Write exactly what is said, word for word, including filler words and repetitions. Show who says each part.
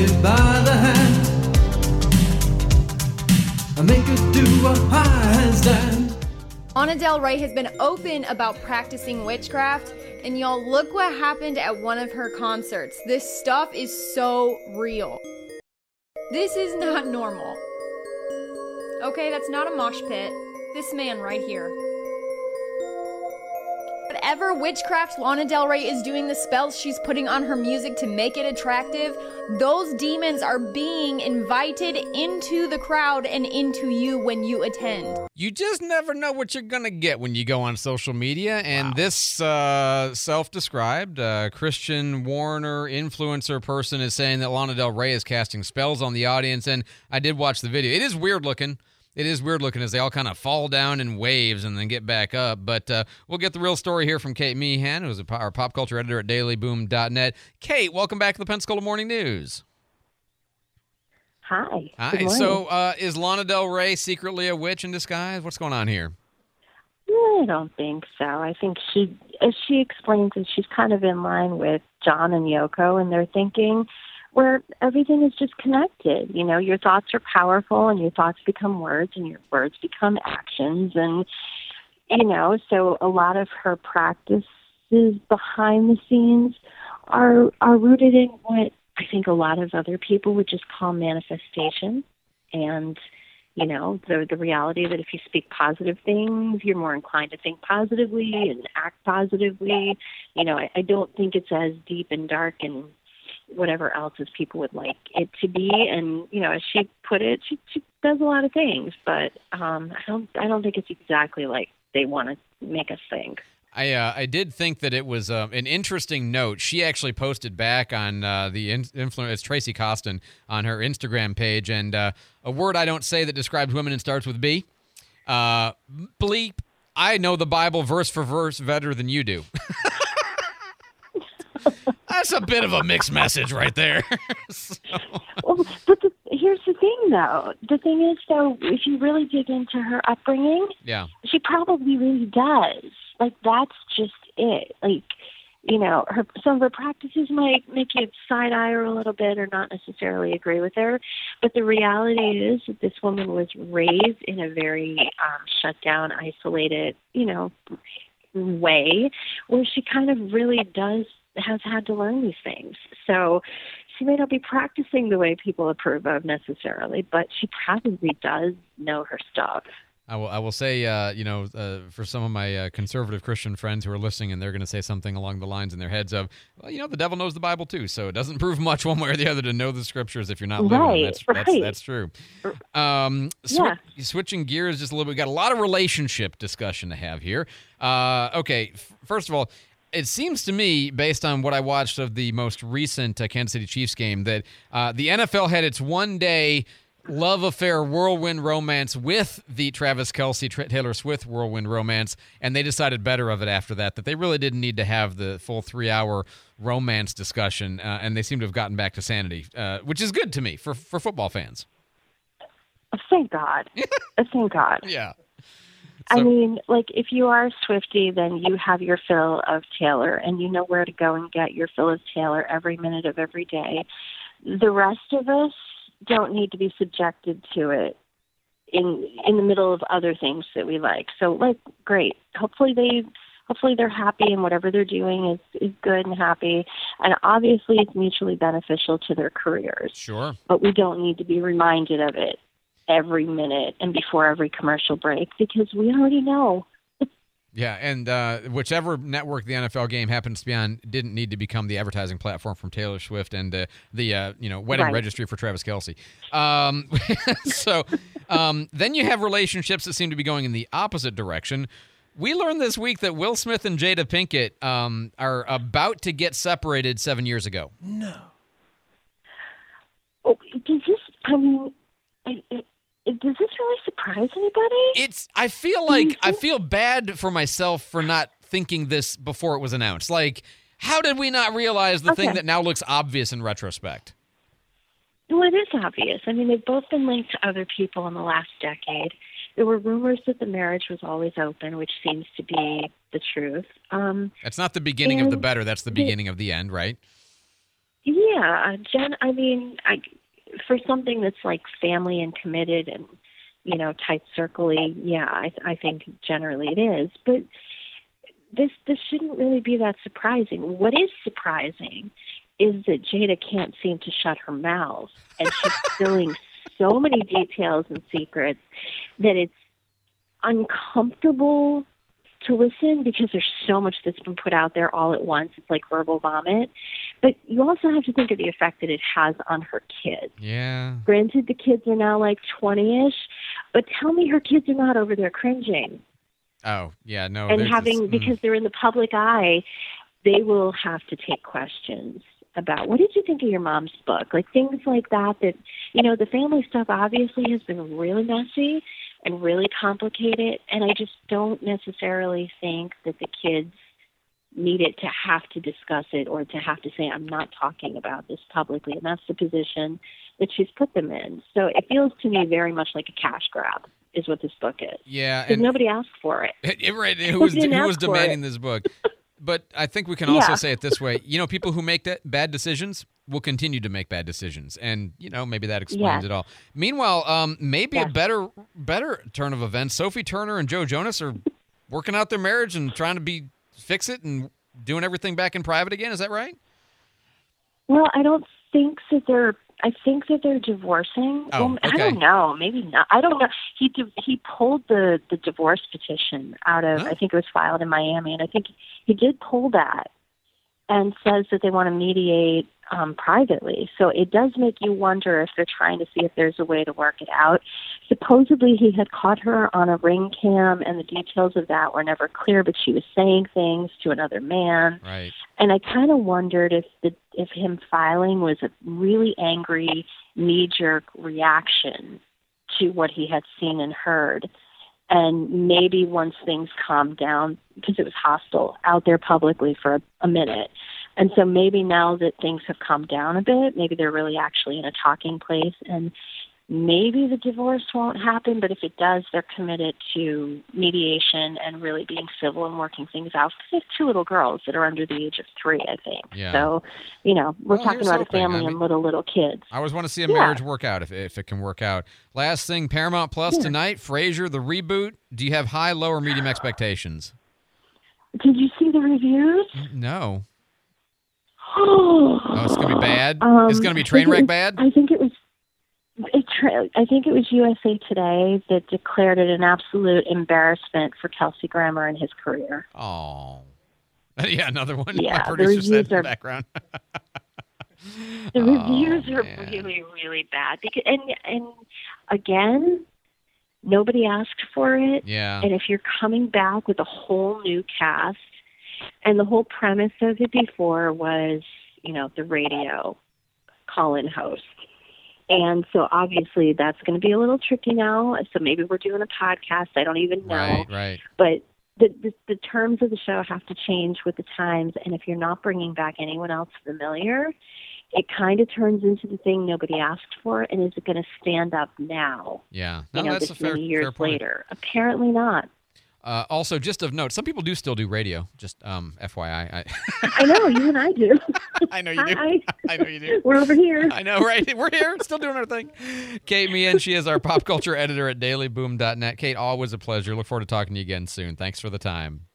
Speaker 1: me by the hand. I make her do a handstand.
Speaker 2: Lana Del Rey has been open about practicing witchcraft, and y'all, look what happened at one of her concerts. This stuff is so real. This is not normal. Okay, that's not a mosh pit. This man right here. Whatever witchcraft Lana Del Rey is doing, the spells she's putting on her music to make it attractive, those demons are being invited into the crowd and into you when you attend.
Speaker 3: You just never know what you're going to get when you go on social media, and wow. this uh, self-described uh, Christian Warner influencer person is saying that Lana Del Rey is casting spells on the audience, and I did watch the video. It is weird looking. It is weird looking as they all kind of fall down in waves and then get back up. But uh, we'll get the real story here from Kate Meehan, who's our pop culture editor at daily boom dot net. Kate, welcome back to the Pensacola Morning News.
Speaker 4: Hi.
Speaker 3: Hi. So uh, is Lana Del Rey secretly a witch in disguise? What's going on here?
Speaker 4: I don't think so. I think she, as she explains it, she's kind of in line with John and Yoko and their thinking, where everything is just connected. You know, your thoughts are powerful and your thoughts become words and your words become actions. And, you know, so a lot of her practices behind the scenes are are rooted in what I think a lot of other people would just call manifestation. And, you know, the, the reality that if you speak positive things, you're more inclined to think positively and act positively. You know, I, I don't think it's as deep and dark and whatever else as people would like it to be. And, you know, as she put it, she, she does a lot of things, but um, I don't I don't think it's exactly like they want to make us think.
Speaker 3: I uh, I did think that it was uh, an interesting note. She actually posted back on uh, the in- influence Tracy Costin on her Instagram page, and uh, a word I don't say that describes women and starts with B. Uh, bleep. I know the Bible verse for verse better than you do. That's a bit of a mixed message right there. so.
Speaker 4: Well, but the, here's the thing, though. The thing is, though, if you really dig into her upbringing,
Speaker 3: yeah,
Speaker 4: she probably really does. Like, that's just it. Like, you know, her some of her practices might make you side-eye her a little bit or not necessarily agree with her. But the reality is that this woman was raised in a very um, shut-down, isolated, you know, way where she kind of really does has had to learn these things. So she may not be practicing the way people approve of necessarily, but she probably does know her stuff.
Speaker 3: I will, I will say, uh, you know, uh, for some of my uh, conservative Christian friends who are listening and they're going to say something along the lines in their heads of, well, you know, the devil knows the Bible too, so it doesn't prove much one way or the other to know the scriptures if you're not living
Speaker 4: right,
Speaker 3: them. That's,
Speaker 4: right.
Speaker 3: that's, that's true. Um, sw-
Speaker 4: yeah.
Speaker 3: Switching gears just a little bit, we've got a lot of relationship discussion to have here. Uh, okay, f- first of all, it seems to me, based on what I watched of the most recent uh, Kansas City Chiefs game, that uh, the N F L had its one-day love affair whirlwind romance with the Travis Kelce, Tra- Taylor Swift whirlwind romance, and they decided better of it after that, that they really didn't need to have the full three-hour romance discussion, uh, and they seem to have gotten back to sanity, uh, which is good to me for, for football fans.
Speaker 4: Thank God. Thank God.
Speaker 3: Yeah. So,
Speaker 4: I mean, like, if you are a Swiftie, then you have your fill of Taylor, and you know where to go and get your fill of Taylor every minute of every day. The rest of us don't need to be subjected to it in in the middle of other things that we like. So, like, great. Hopefully they hopefully they're happy and whatever they're doing is, is good and happy. And obviously it's mutually beneficial to their careers.
Speaker 3: Sure.
Speaker 4: But we don't need to be reminded of it every minute and before every commercial break because we already know.
Speaker 3: Yeah, and uh, whichever network the N F L game happens to be on didn't need to become the advertising platform from Taylor Swift and uh, the uh, you know wedding
Speaker 4: right.
Speaker 3: registry for Travis Kelce. Um, so um, then you have relationships that seem to be going in the opposite direction. We learned this week that Will Smith and Jada Pinkett um, are about to get separated seven years ago.
Speaker 1: No.
Speaker 4: Oh, does this, I mean, it, it, does this really surprise anybody?
Speaker 3: It's. I feel like I feel bad for myself for not thinking this before it was announced. Like, how did we not realize the
Speaker 4: okay.
Speaker 3: thing that now looks obvious in retrospect?
Speaker 4: Well, it is obvious. I mean, they've both been linked to other people in the last decade. There were rumors that the marriage was always open, which seems to be the truth. Um,
Speaker 3: That's not the beginning of the better. That's the beginning the, of the end, right?
Speaker 4: Yeah, Jen, I mean, I, for something that's like family and committed and, you know, tight circly, yeah, I, I think generally it is. But this this shouldn't really be that surprising. What is surprising is that Jada can't seem to shut her mouth, and she's spilling so many details and secrets that it's uncomfortable to listen because there's so much that's been put out there all at once. It's like verbal vomit. But you also have to think of the effect that it has on her kids.
Speaker 3: Yeah.
Speaker 4: Granted, the kids are now like twenty-ish, but tell me her kids are not over there cringing.
Speaker 3: Oh, yeah, no.
Speaker 4: And
Speaker 3: there's
Speaker 4: having,
Speaker 3: this- mm.
Speaker 4: because they're in the public eye, they will have to take questions about, what did you think of your mom's book? Like things like that, that, you know, the family stuff obviously has been really messy and really complicated. And I just don't necessarily think that the kids needed to have to discuss it or to have to say, I'm not talking about this publicly. And that's the position that she's put them in. So it feels to me very much like a cash grab is what this book is.
Speaker 3: Yeah.
Speaker 4: Because
Speaker 3: And
Speaker 4: nobody asked for it.
Speaker 3: it, right, who was,
Speaker 4: Didn't
Speaker 3: who was
Speaker 4: ask for
Speaker 3: demanding
Speaker 4: it.
Speaker 3: this book? But I think we can also
Speaker 4: Yeah.
Speaker 3: say it this way. You know, people who make that bad decisions will continue to make bad decisions. And, you know, maybe that explains
Speaker 4: Yes.
Speaker 3: it all. Meanwhile, um, maybe a
Speaker 4: Yes.
Speaker 3: better better turn of events. Sophie Turner and Joe Jonas are working out their marriage and trying to be fix it and doing everything back in private again. Is that right?
Speaker 4: Well, I don't think that they're. I think that they're divorcing.
Speaker 3: Oh,
Speaker 4: well, I
Speaker 3: okay.
Speaker 4: don't know. Maybe not. I don't know. He di- he pulled the the divorce petition out of.
Speaker 3: Huh?
Speaker 4: I think it was filed in Miami, and I think he did pull that, and says that they want to mediate um, privately. So it does make you wonder if they're trying to see if there's a way to work it out. Supposedly he had caught her on a ring cam, and the details of that were never clear. But she was saying things to another man.
Speaker 3: Right.
Speaker 4: And I kind of wondered if the if him filing was a really angry, knee-jerk reaction to what he had seen and heard. And maybe once things calmed down, because it was hostile out there publicly for a, a minute. And so maybe now that things have calmed down a bit, maybe they're really actually in a talking place. And maybe the divorce won't happen, but if it does, they're committed to mediation and really being civil and working things out. Because they have two little girls that are under the age of three, I think.
Speaker 3: Yeah.
Speaker 4: So, you know, we're
Speaker 3: Well,
Speaker 4: talking
Speaker 3: here's
Speaker 4: about a
Speaker 3: hoping.
Speaker 4: family
Speaker 3: I mean-
Speaker 4: and little, little kids.
Speaker 3: I always want to see a
Speaker 4: Yeah.
Speaker 3: marriage work out if, if it can work out. Last thing, Paramount Plus
Speaker 4: Yeah.
Speaker 3: tonight, Frasier, the reboot. Do you have high, low, or medium expectations?
Speaker 4: Did you see the reviews?
Speaker 3: No.
Speaker 4: Oh,
Speaker 3: Oh, it's going to be bad?
Speaker 4: Um,
Speaker 3: It's going to be
Speaker 4: I
Speaker 3: train
Speaker 4: think it
Speaker 3: wreck
Speaker 4: was-
Speaker 3: bad?
Speaker 4: I think it was. It tra- I think it was U S A Today that declared it an absolute embarrassment for Kelsey Grammer and his career.
Speaker 3: Oh. Yeah, another one.
Speaker 4: Yeah,
Speaker 3: My
Speaker 4: the
Speaker 3: producer said in
Speaker 4: reviews
Speaker 3: the
Speaker 4: are-
Speaker 3: background.
Speaker 4: The
Speaker 3: Oh,
Speaker 4: reviews are
Speaker 3: man.
Speaker 4: really, really bad. Because, and and again, nobody asked for it.
Speaker 3: Yeah.
Speaker 4: And if you're coming back with a whole new cast, and the whole premise of it before was, you know, the radio call-in host. And so obviously that's going to be a little tricky now. So maybe we're doing a podcast. I don't even know.
Speaker 3: Right, right.
Speaker 4: But the, the the terms of the show have to change with the times. And if you're not bringing back anyone else familiar, it kind of turns into the thing nobody asked for. And is it going to stand up now?
Speaker 3: Yeah.
Speaker 4: You
Speaker 3: No,
Speaker 4: know,
Speaker 3: that's
Speaker 4: this
Speaker 3: a fair,
Speaker 4: many years
Speaker 3: fair point.
Speaker 4: later. Apparently not.
Speaker 3: Uh, also, just of note, some people do still do radio. Just um, F Y I. I,
Speaker 4: I know, you and I do.
Speaker 3: I know you do.
Speaker 4: Hi.
Speaker 3: I know you do.
Speaker 4: We're over here.
Speaker 3: I know, right? We're here, still doing our thing. Kate Meehan, she is our pop culture editor at daily boom dot net. Kate, always a pleasure. Look forward to talking to you again soon. Thanks for the time.